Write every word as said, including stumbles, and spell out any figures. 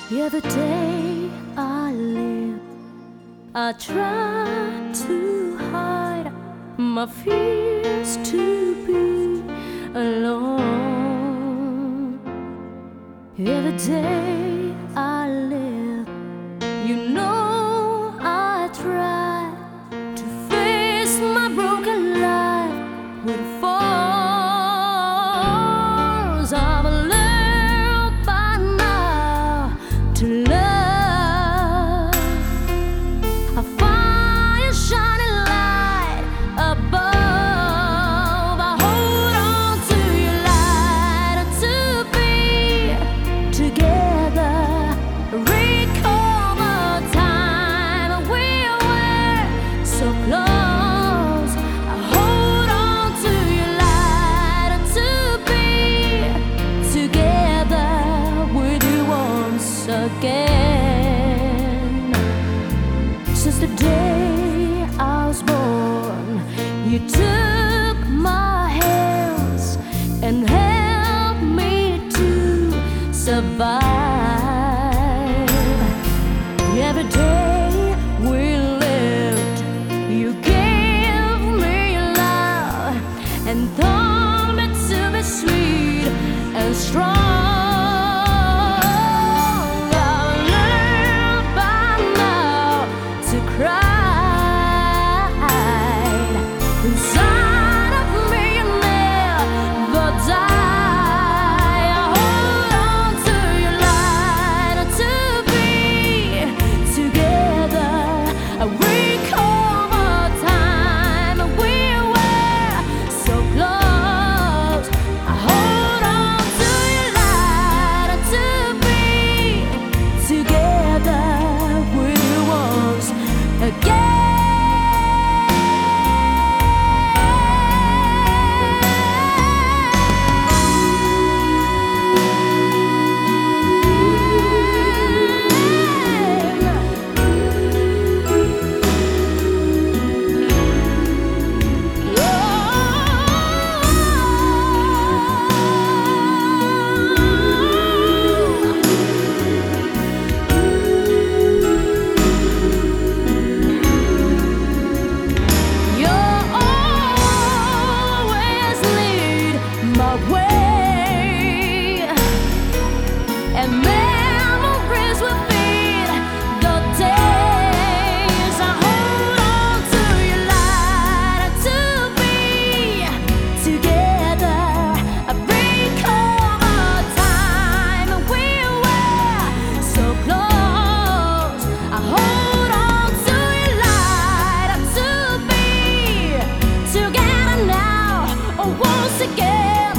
Every day I live, I try to hide my fears to be alone. Every day I live, you know I try to face my broken life with force. I've learned by now to love. A fire shining light above. I hold on to your light to be together. Recall the time we were so close. I hold on to your light to be together with you once again. Since the day I was born, you took my hands and helped me to survive. Every day we lived, you gave me love and taught me to be sweet and strong. Inside of me you never die. I hold on to your light to be together. I recall the time we were so close. I hold on to your light to be together with you once again. And memories will feed the days. I hold on to your light to be together. I recall the time we were so close. I hold on to your light to be together now, once again.